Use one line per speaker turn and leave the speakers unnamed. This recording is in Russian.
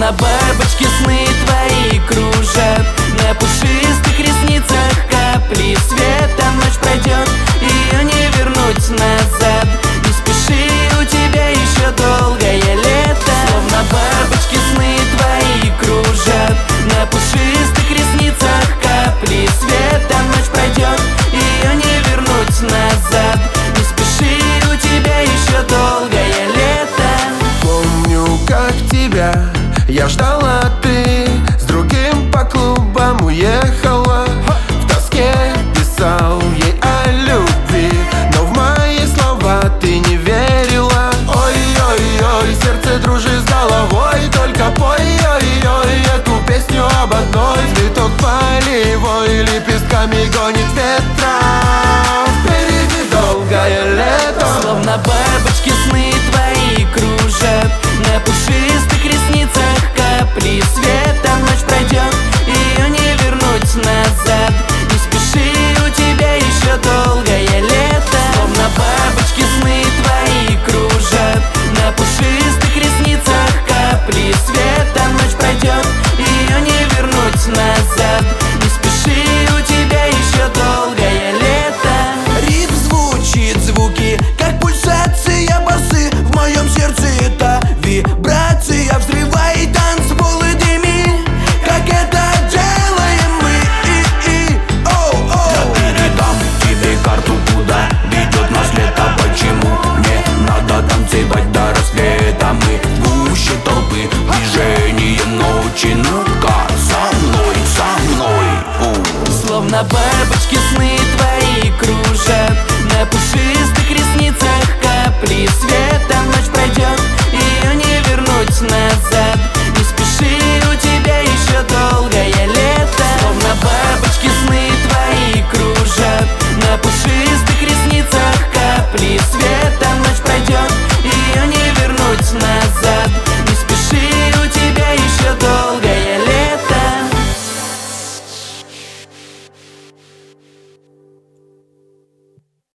Словно бабочки сны твои кружат на пушистых ресницах капли света. Ночь пройдет, ее не вернуть назад. Не спеши, у тебя еще долгое лето. Словно бабочки сны твои кружат на пушистых ресницах капли света. Ночь пройдет, ее не вернуть назад. Не спеши, у тебя еще долгое лето.
Помню, как тебя я ждала, ты с другим по клубам уехала. В тоске писал ей о любви, но в мои слова ты не верила. Ой-ой-ой, сердце дружи с головой, только пой, ой-ой, эту песню об одной. Цветок полевой лепестками гонит ветра. Впереди долгое лето.
Словно бабочки сны твои кружат на пушистых ресницах капли света. Ночь пройдет, ее не вернуть назад. Не спеши, у тебя еще долгое лето. Словно бабочки сны твои кружат на пушистых ресницах капли света. Ночь пройдет, ее не вернуть назад. Не спеши, у тебя еще долгое лето.
Ритм звучит, звуки, как пульсация басы. В моем сердце это вибрация. Взрывай танцполы, дыми, как это делаем мы.
Я передам тебе карту, куда ведет нас лето. Почему мне надо танцевать до рассвета? Мы гуще толпы, движение ночи. Ну-ка, со мной, со мной.
Словно бабочки